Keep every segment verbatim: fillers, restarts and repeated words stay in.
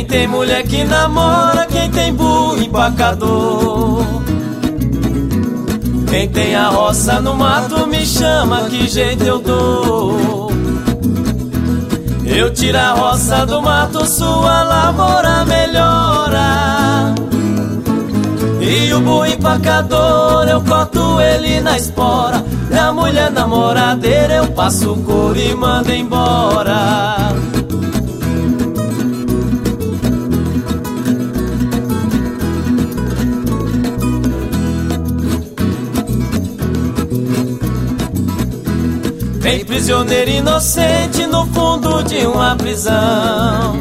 tem mulher que namora, quem tem burro empacador. Quem tem a roça no mato me chama, que jeito eu dou. Eu tiro a roça do mato, sua lavoura melhora. E o burro empacador, eu corto ele na espora. E a mulher namoradeira, eu passo o couro e mando embora. Tem prisioneiro inocente no fundo de uma prisão.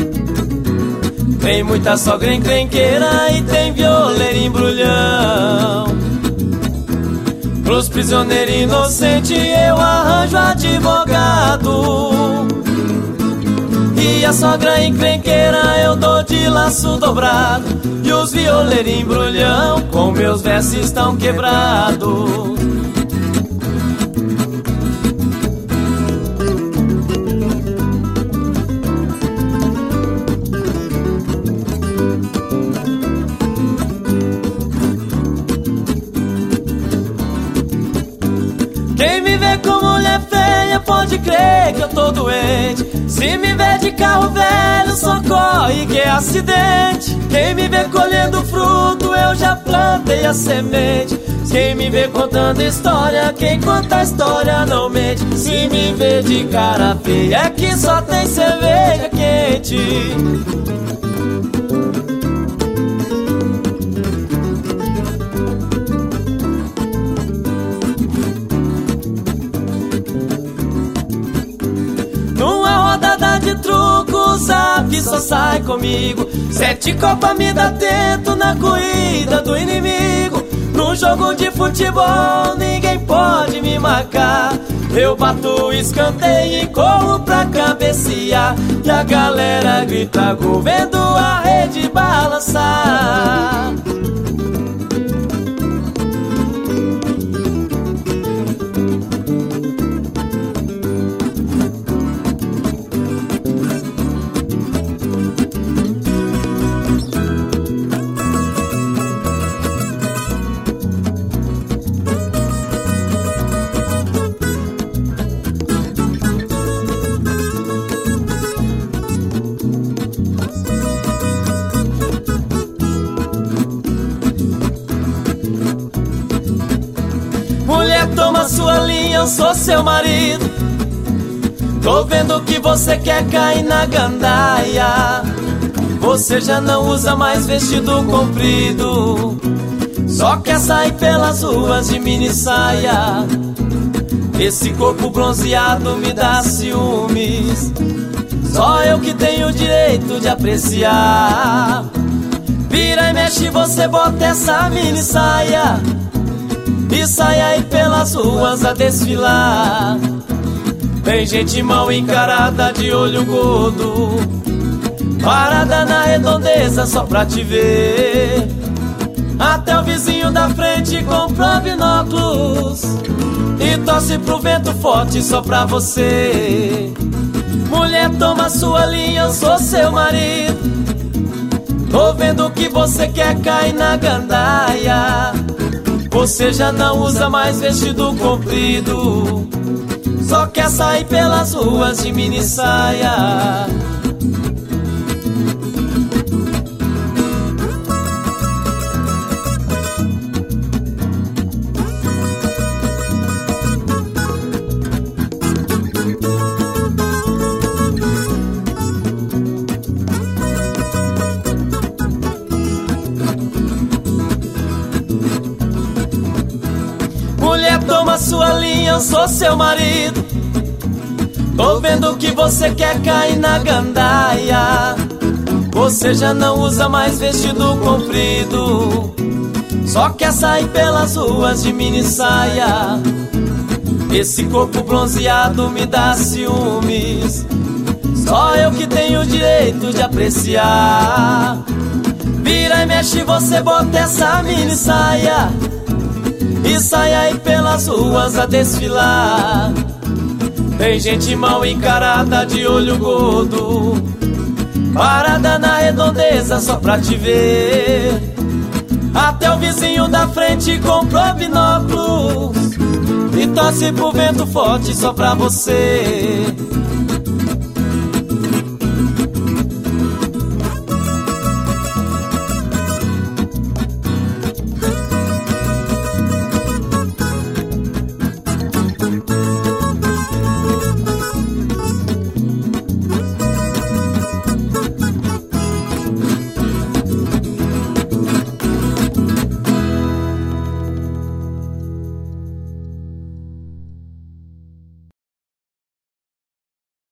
Tem muita sogra encrenqueira e tem violeiro embrulhão. Pros prisioneiros inocentes eu arranjo advogado. E a sogra encrenqueira eu dou de laço dobrado. E os violeiros embrulhão com meus versos estão quebrados. Quem me vê com mulher feia pode crer que eu tô doente. Se me vê de carro velho, socorre que é acidente. Quem me vê colhendo fruto, eu já plantei a semente. Quem me vê contando história, quem conta a história não mente. Se me vê de cara feia, é que só tem cerveja quente. De truco, sabe, só sai comigo. Sete copas me dá tento na corrida do inimigo. No jogo de futebol ninguém pode me marcar. Eu bato o escanteio e corro pra cabecear. E a galera grita gol vendo a rede balançar. Mulher, toma sua linha, eu sou seu marido. Tô vendo que você quer cair na gandaia. Você já não usa mais vestido comprido, só quer sair pelas ruas de mini saia. Esse corpo bronzeado me dá ciúmes, só eu que tenho o direito de apreciar. Vira e mexe, você bota essa mini saia e sai aí pelas ruas a desfilar. Tem gente mal encarada de olho gordo, parada na redondeza só pra te ver. Até o vizinho da frente comprou binóculos e torce pro vento forte só pra você. Mulher, toma sua linha, eu sou seu marido. Tô vendo que você quer cair na gandaia. Você já não usa mais vestido comprido, só quer sair pelas ruas de mini saia. Mulher, toma sua linha, eu sou seu marido. Tô vendo que você quer cair na gandaia. Você já não usa mais vestido comprido, só quer sair pelas ruas de mini saia. Esse corpo bronzeado me dá ciúmes, só eu que tenho o direito de apreciar. Vira e mexe, você bota essa mini saia e sai aí pelas ruas a desfilar. Tem gente mal encarada de olho gordo, parada na redondeza só pra te ver. Até o vizinho da frente comprou binóculos e torce pro vento forte só pra você.